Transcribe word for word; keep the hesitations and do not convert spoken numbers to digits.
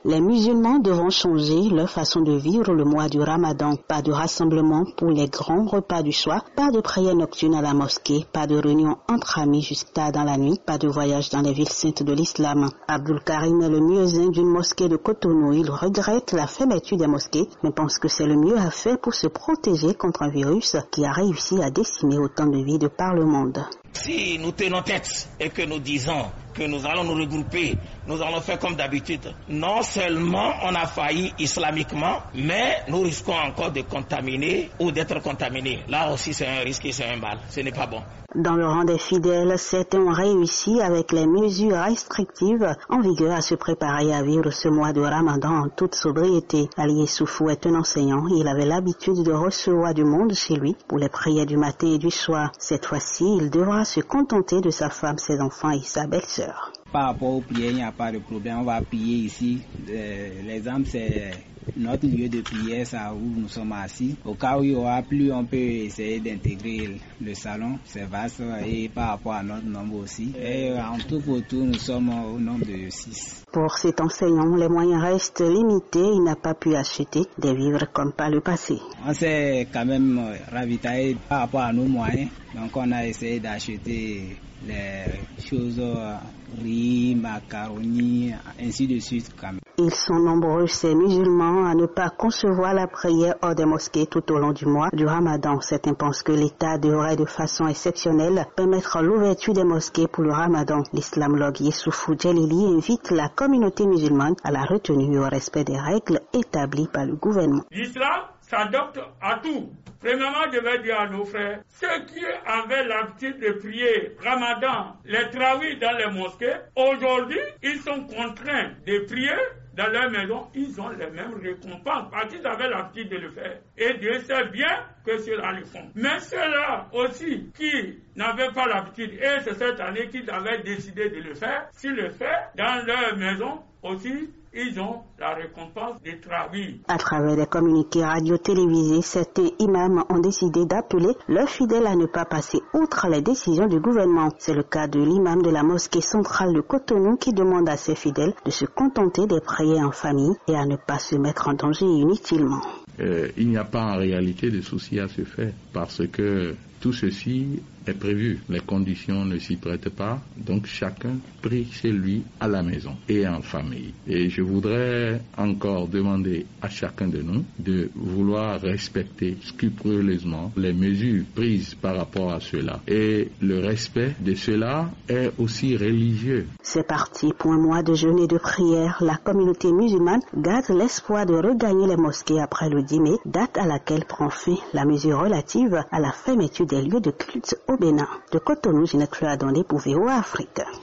Les musulmans devront changer leur façon de vivre le mois du Ramadan. Pas de rassemblement pour les grands repas du soir, pas de prière nocturne à la mosquée, pas de réunion entre amis jusqu'à tard dans la nuit, pas de voyage dans les villes saintes de l'islam. Abdul Karim est le muezzin d'une mosquée de Cotonou. Il regrette la fermeture des mosquées, mais pense que c'est le mieux à faire pour se protéger contre un virus qui a réussi à décimer autant de vies de par le monde. Si nous tenons tête et que nous disons que nous allons nous regrouper, nous allons faire comme d'habitude, non seulement on a failli islamiquement, mais nous risquons encore de contaminer ou d'être contaminés. Là aussi c'est un risque et c'est un mal, ce n'est pas bon. Dans le rang des fidèles, certains ont réussi avec les mesures restrictives en vigueur à se préparer à vivre ce mois de Ramadan en toute sobriété. Ali Soufou est un enseignant. Il avait l'habitude de recevoir du monde chez lui pour les prières du matin et du soir. Cette fois-ci, il devra se contenter de sa femme, ses enfants et sa belle-sœur. Par rapport aux prières, il n'y a pas de problème. On va prier ici. L'exemple, c'est notre lieu de prière, c'est où nous sommes assis. Au cas où il y aura plus, on peut essayer d'intégrer le salon. C'est vaste et par rapport à notre nombre aussi. Et en tout pour tout, nous sommes au nombre de six. Pour cet enseignant, les moyens restent limités. Il n'a pas pu acheter des vivres comme par le passé. On s'est quand même ravitaillé par rapport à nos moyens. Donc on a essayé d'acheter les choses, riz, macaroni, ainsi de suite quand même. Ils sont nombreux, ces musulmans, à ne pas concevoir la prière hors des mosquées tout au long du mois du Ramadan. Certains pensent que l'État devrait de façon exceptionnelle permettre l'ouverture des mosquées pour le Ramadan. L'islamologue Yessoufou Djelili invite la communauté musulmane à la retenue et au respect des règles établies par le gouvernement. L'islam s'adapte à tout. Premièrement, je vais dire à nos frères, ceux qui avaient l'habitude de prier Ramadan, les traouis dans les mosquées, aujourd'hui, ils sont contraints de prier dans leur maison, ils ont les mêmes récompenses parce qu'ils avaient l'habitude de le faire. Et Dieu sait bien que ceux-là le font. Mais ceux-là aussi qui n'avaient pas l'habitude, et c'est cette année qu'ils avaient décidé de le faire, s'ils le font dans leur maison aussi, ils ont la récompense des travaux. À travers des communiqués radio-télévisés, certains imams ont décidé d'appeler leurs fidèles à ne pas passer outre les décisions du gouvernement. C'est le cas de l'imam de la mosquée centrale de Cotonou qui demande à ses fidèles de se contenter des prières en famille et à ne pas se mettre en danger inutilement. Euh, il n'y a pas en réalité de souci à se faire parce que tout ceci est prévu. Les conditions ne s'y prêtent pas, donc chacun prie chez lui à la maison et en famille. Et je voudrais encore demander à chacun de nous de vouloir respecter scrupuleusement les mesures prises par rapport à cela. Et le respect de cela est aussi religieux. C'est parti pour un mois de jeûne et de prière. La communauté musulmane garde l'espoir de regagner les mosquées après le dix mai, date à laquelle prend fin la mesure relative à la fermeture des lieux de culte au Bénin. De Cotonou, Ginette Fleur Adondé pour V O A Afrique.